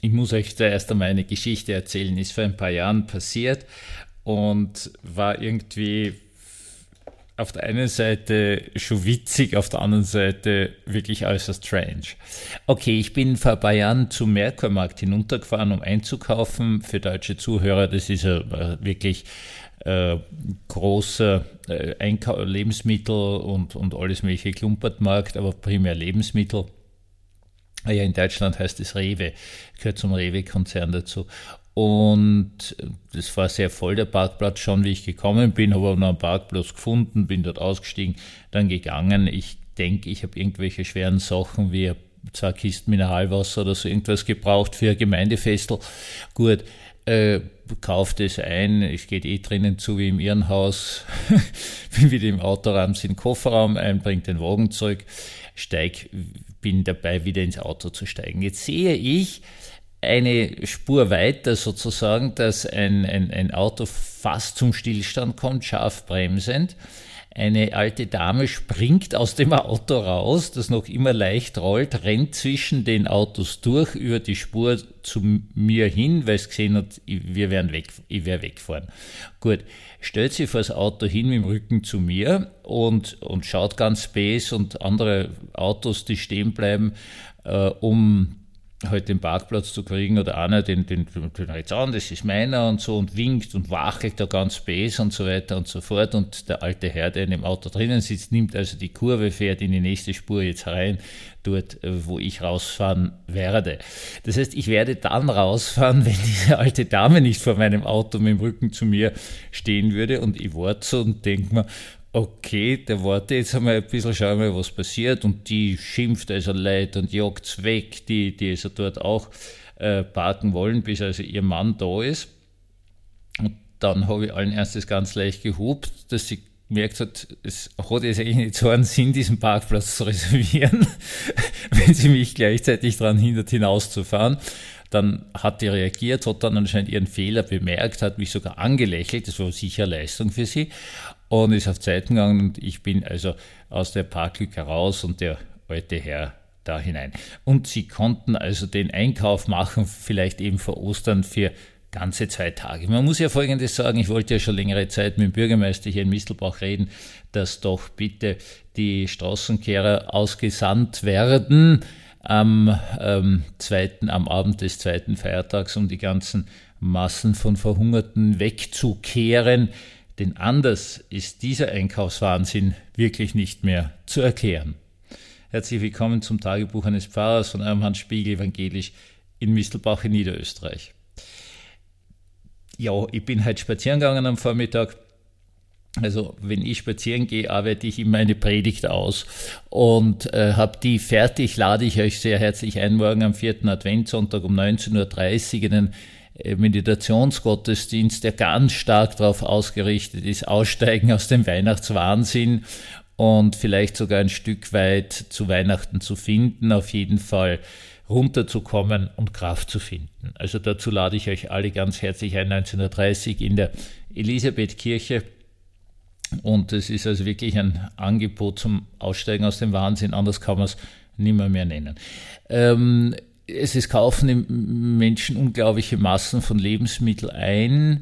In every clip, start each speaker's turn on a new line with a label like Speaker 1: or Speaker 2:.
Speaker 1: Ich muss euch da erst einmal eine Geschichte erzählen, ist vor ein paar Jahren passiert und war irgendwie auf der einen Seite schon witzig, auf der anderen Seite wirklich äußerst strange. Okay, ich bin vor ein paar Jahren zum Merkurmarkt hinuntergefahren, um einzukaufen. Für deutsche Zuhörer, das ist ein wirklich großer Lebensmittel und alles mögliche Klumpertmarkt, aber primär Lebensmittel. Ja, in Deutschland heißt es Rewe, gehört zum Rewe-Konzern dazu. Und das war sehr voll, der Parkplatz schon, wie ich gekommen bin, habe aber noch einen Parkplatz gefunden, bin dort ausgestiegen, dann gegangen. Ich denke, ich habe irgendwelche schweren Sachen wie 2 Kisten Mineralwasser oder so irgendwas gebraucht für ein Gemeindefestel. Gut, kauft es ein, es geht drinnen zu wie im Irrenhaus, bin wieder im Autoraum, sind Kofferraum ein, bringt den Wagen zurück, bin dabei, wieder ins Auto zu steigen. Jetzt sehe ich eine Spur weiter sozusagen, dass ein Auto fast zum Stillstand kommt, scharf bremsend. Eine alte Dame springt aus dem Auto raus, das noch immer leicht rollt, rennt zwischen den Autos durch über die Spur zu mir hin, weil es gesehen hat, ich werde wegfahren. Gut, stellt sich vor das Auto hin mit dem Rücken zu mir und schaut ganz space und andere Autos, die stehen bleiben, um halt den Parkplatz zu kriegen oder einer den jetzt an, das ist meiner und so und winkt und wachelt da ganz space und so weiter und so fort und der alte Herr, der in dem Auto drinnen sitzt, nimmt also die Kurve, fährt in die nächste Spur jetzt rein, dort, wo ich rausfahren werde. Das heißt, ich werde dann rausfahren, wenn diese alte Dame nicht vor meinem Auto mit dem Rücken zu mir stehen würde und ich warte so und denke mir, okay, der warte jetzt einmal ein bisschen, schauen wir mal, was passiert und die schimpft also Leute und jagt's weg, die also dort auch parken wollen, bis also ihr Mann da ist. Und dann habe ich allen Ernstes ganz leicht gehupt, dass sie gemerkt hat, es hat jetzt eigentlich nicht so einen Sinn, diesen Parkplatz zu reservieren, wenn sie mich gleichzeitig daran hindert, hinauszufahren. Dann hat die reagiert, hat dann anscheinend ihren Fehler bemerkt, hat mich sogar angelächelt, das war sicher Leistung für sie, und ist auf Zeiten gegangen und ich bin also aus der Parklücke raus und der alte Herr da hinein. Und sie konnten also den Einkauf machen, vielleicht eben vor Ostern für ganze 2 Tage. Man muss ja Folgendes sagen, ich wollte ja schon längere Zeit mit dem Bürgermeister hier in Mistelbach reden, dass doch bitte die Straßenkehrer ausgesandt werden am Abend des 2. Feiertags, um die ganzen Massen von Verhungerten wegzukehren. Denn anders ist dieser Einkaufswahnsinn wirklich nicht mehr zu erklären. Herzlich willkommen zum Tagebuch eines Pfarrers von eurem Hans Spiegel, evangelisch in Mistelbach in Niederösterreich. Ja, ich bin heute spazieren gegangen am Vormittag. Also wenn ich spazieren gehe, arbeite ich immer eine Predigt aus und habe die fertig, lade ich euch sehr herzlich ein, morgen am 4. Adventssonntag um 19.30 Uhr in den Meditationsgottesdienst, der ganz stark darauf ausgerichtet ist, aussteigen aus dem Weihnachtswahnsinn und vielleicht sogar ein Stück weit zu Weihnachten zu finden, auf jeden Fall runterzukommen und Kraft zu finden. Also dazu lade ich euch alle ganz herzlich ein, 19.30 Uhr in der Elisabethkirche. Und es ist also wirklich ein Angebot zum Aussteigen aus dem Wahnsinn, anders kann man es nimmer mehr nennen. Es kaufen Menschen unglaubliche Massen von Lebensmitteln ein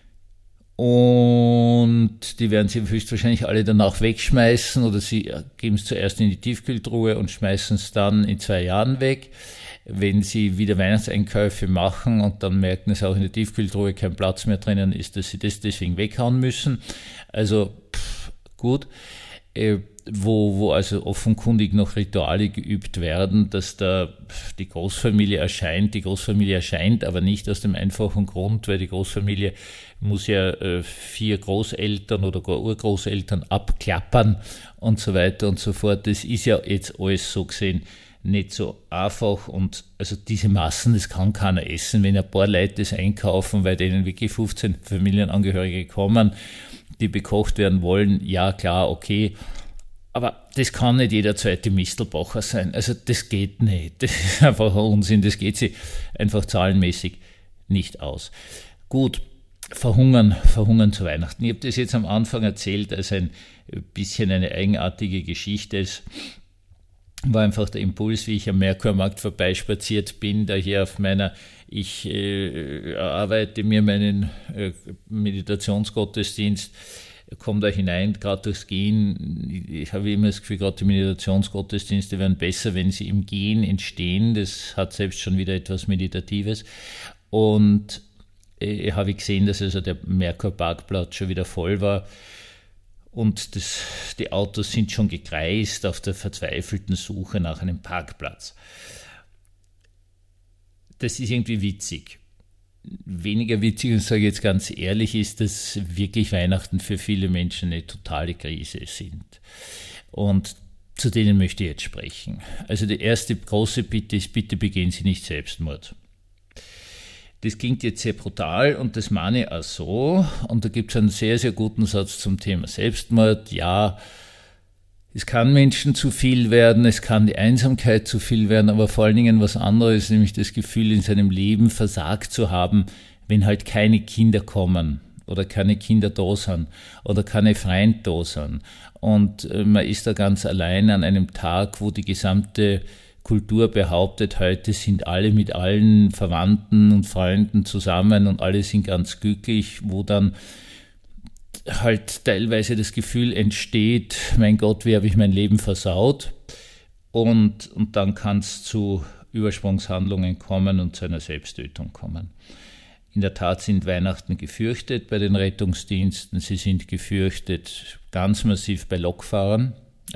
Speaker 1: und die werden sie höchstwahrscheinlich alle danach wegschmeißen oder sie geben es zuerst in die Tiefkühltruhe und schmeißen es dann in 2 Jahren weg. Wenn sie wieder Weihnachtseinkäufe machen und dann merken, dass auch in der Tiefkühltruhe kein Platz mehr drinnen ist, dass sie das deswegen weghauen müssen. Also gut. Wo also offenkundig noch Rituale geübt werden, dass da die Großfamilie erscheint, aber nicht aus dem einfachen Grund, weil die Großfamilie muss ja 4 Großeltern oder gar Urgroßeltern abklappern und so weiter und so fort. Das ist ja jetzt alles so gesehen nicht so einfach und also diese Massen, das kann keiner essen, wenn ein paar Leute das einkaufen, weil denen wirklich 15 Familienangehörige kommen, die bekocht werden wollen, ja klar, okay. Aber das kann nicht jeder zweite Mistelbacher sein. Also das geht nicht. Das ist einfach ein Unsinn. Das geht sich einfach zahlenmäßig nicht aus. Gut, verhungern zu Weihnachten. Ich habe das jetzt am Anfang erzählt, als ein bisschen eine eigenartige Geschichte ist. war einfach der Impuls, wie ich am Merkurmarkt vorbeispaziert bin, da hier auf meiner, ich erarbeite mir meinen Meditationsgottesdienst, komme da hinein, gerade durchs Gehen. Ich habe immer das Gefühl, gerade die Meditationsgottesdienste werden besser, wenn sie im Gehen entstehen. Das hat selbst schon wieder etwas Meditatives. Und habe ich gesehen, dass also der Merkur-Parkplatz schon wieder voll war. Und die Autos sind schon gekreist auf der verzweifelten Suche nach einem Parkplatz. Das ist irgendwie witzig. Weniger witzig, und sage ich jetzt ganz ehrlich, ist, dass wirklich Weihnachten für viele Menschen eine totale Krise sind. Und zu denen möchte ich jetzt sprechen. Also die erste große Bitte ist, bitte begehen Sie nicht Selbstmord. Das klingt jetzt sehr brutal und das meine ich auch so. Und da gibt es einen sehr, sehr guten Satz zum Thema Selbstmord. Ja, es kann Menschen zu viel werden, es kann die Einsamkeit zu viel werden, aber vor allen Dingen was anderes, nämlich das Gefühl, in seinem Leben versagt zu haben, wenn halt keine Kinder kommen oder keine Kinder da sind oder keine Freunde da sind. Und man ist da ganz allein an einem Tag, wo die gesamte Kultur behauptet, heute sind alle mit allen Verwandten und Freunden zusammen und alle sind ganz glücklich, wo dann halt teilweise das Gefühl entsteht, mein Gott, wie habe ich mein Leben versaut? Und dann kann es zu Übersprungshandlungen kommen und zu einer Selbsttötung kommen. In der Tat sind Weihnachten gefürchtet bei den Rettungsdiensten. Sie sind gefürchtet ganz massiv bei Lokfahrern,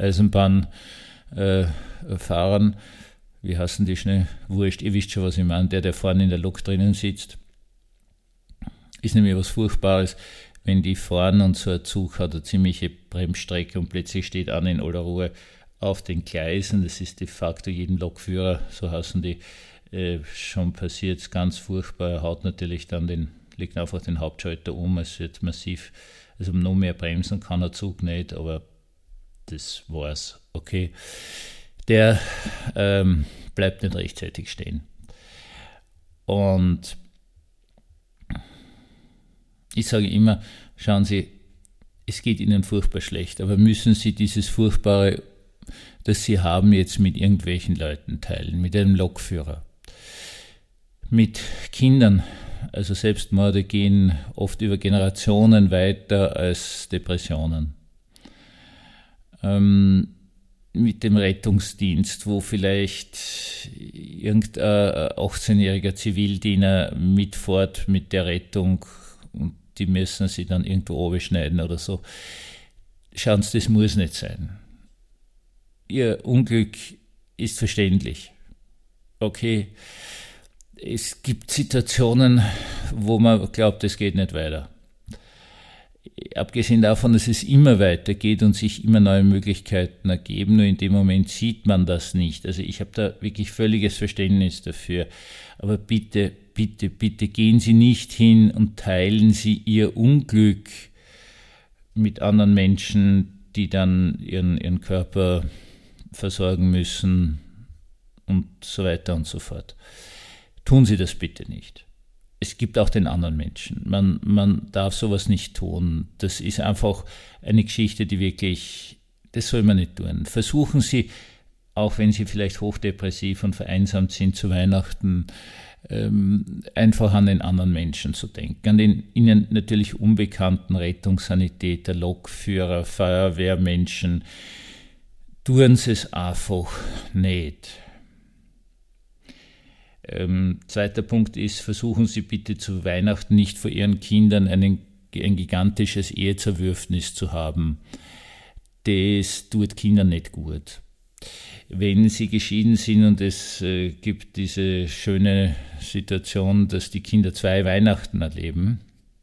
Speaker 1: Eisenbahnfahrern. Wie heißen die schnell? Wurscht, ihr wisst schon, was ich meine. Der vorne in der Lok drinnen sitzt, ist nämlich was Furchtbares, wenn die fahren und so ein Zug hat eine ziemliche Bremsstrecke und plötzlich steht einer in aller Ruhe auf den Gleisen. Das ist de facto jedem Lokführer, so heißen die, schon passiert, ganz furchtbar. Er haut natürlich dann legt einfach den Hauptschalter um, es wird massiv, also noch mehr bremsen kann der Zug nicht, aber das war's, okay. Der bleibt nicht rechtzeitig stehen. Und ich sage immer, schauen Sie, es geht Ihnen furchtbar schlecht, aber müssen Sie dieses Furchtbare, das Sie haben, jetzt mit irgendwelchen Leuten teilen, mit einem Lokführer, mit Kindern. Also Selbstmorde gehen oft über Generationen weiter als Depressionen. Mit dem Rettungsdienst, wo vielleicht irgendein 18-jähriger Zivildiener mitfährt mit der Rettung und die müssen sie dann irgendwo oben schneiden oder so. Schauen Sie, das muss nicht sein. Ihr Unglück ist verständlich. Okay, es gibt Situationen, wo man glaubt, es geht nicht weiter. Abgesehen davon, dass es immer weitergeht und sich immer neue Möglichkeiten ergeben, nur in dem Moment sieht man das nicht. Also ich habe da wirklich völliges Verständnis dafür. Aber bitte, bitte, bitte gehen Sie nicht hin und teilen Sie Ihr Unglück mit anderen Menschen, die dann ihren Körper versorgen müssen und so weiter und so fort. Tun Sie das bitte nicht. Es gibt auch den anderen Menschen. Man darf sowas nicht tun. Das ist einfach eine Geschichte, die wirklich, das soll man nicht tun. Versuchen Sie, auch wenn Sie vielleicht hochdepressiv und vereinsamt sind zu Weihnachten, einfach an den anderen Menschen zu denken. An den Ihnen natürlich unbekannten Rettungssanitäter, Lokführer, Feuerwehrmenschen. Tun Sie es einfach nicht. Zweiter Punkt ist, versuchen Sie bitte zu Weihnachten nicht vor Ihren Kindern ein gigantisches Ehezerwürfnis zu haben. Das tut Kindern nicht gut. Wenn sie geschieden sind und es gibt diese schöne Situation, dass die Kinder 2 Weihnachten erleben,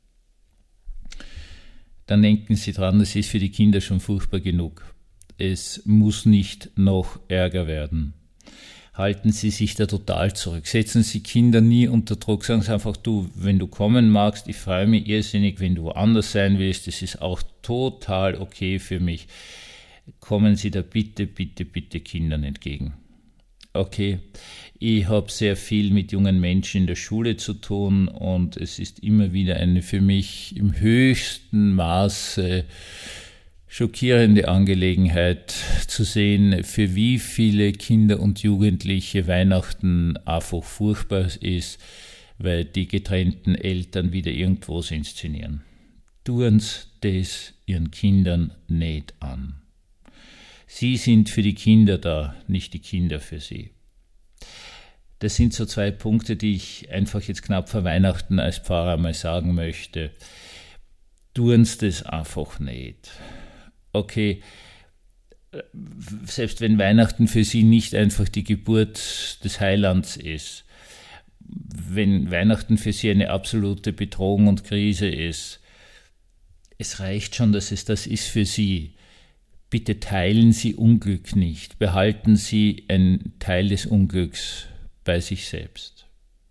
Speaker 1: dann denken Sie dran, das ist für die Kinder schon furchtbar genug. Es muss nicht noch ärger werden. Halten Sie sich da total zurück. Setzen Sie Kinder nie unter Druck. Sagen Sie einfach, du, wenn du kommen magst, ich freue mich irrsinnig, wenn du woanders sein willst, das ist auch total okay für mich. Kommen Sie da bitte, bitte, bitte Kindern entgegen. Okay, ich habe sehr viel mit jungen Menschen in der Schule zu tun und es ist immer wieder eine für mich im höchsten Maße schockierende Angelegenheit zu sehen, für wie viele Kinder und Jugendliche Weihnachten einfach furchtbar ist, weil die getrennten Eltern wieder irgendwo inszenieren. Tun's das ihren Kindern nicht an. Sie sind für die Kinder da, nicht die Kinder für sie. Das sind so 2 Punkte, die ich einfach jetzt knapp vor Weihnachten als Pfarrer mal sagen möchte. Tun's das einfach nicht. Okay, selbst wenn Weihnachten für sie nicht einfach die Geburt des Heilands ist, wenn Weihnachten für sie eine absolute Bedrohung und Krise ist, es reicht schon, dass es das ist für sie. Bitte teilen Sie Unglück nicht, behalten Sie einen Teil des Unglücks bei sich selbst.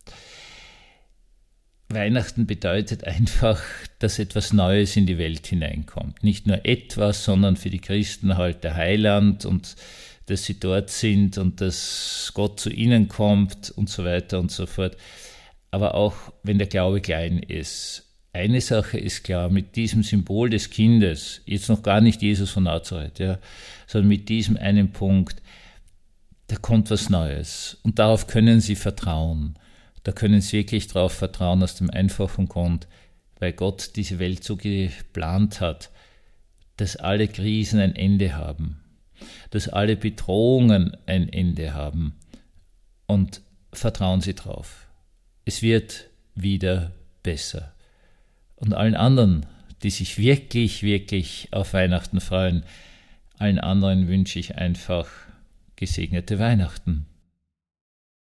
Speaker 1: Weihnachten bedeutet einfach, dass etwas Neues in die Welt hineinkommt. Nicht nur etwas, sondern für die Christen halt der Heiland und dass sie dort sind und dass Gott zu ihnen kommt und so weiter und so fort. Aber auch wenn der Glaube klein ist. Eine Sache ist klar, mit diesem Symbol des Kindes, jetzt noch gar nicht Jesus von Nazareth, ja, sondern mit diesem einen Punkt, da kommt was Neues und darauf können Sie vertrauen. Da können Sie wirklich darauf vertrauen, aus dem einfachen Grund, weil Gott diese Welt so geplant hat, dass alle Krisen ein Ende haben, dass alle Bedrohungen ein Ende haben. Und vertrauen Sie drauf. Es wird wieder besser. Und allen anderen, die sich wirklich, wirklich auf Weihnachten freuen, allen anderen wünsche ich einfach gesegnete Weihnachten.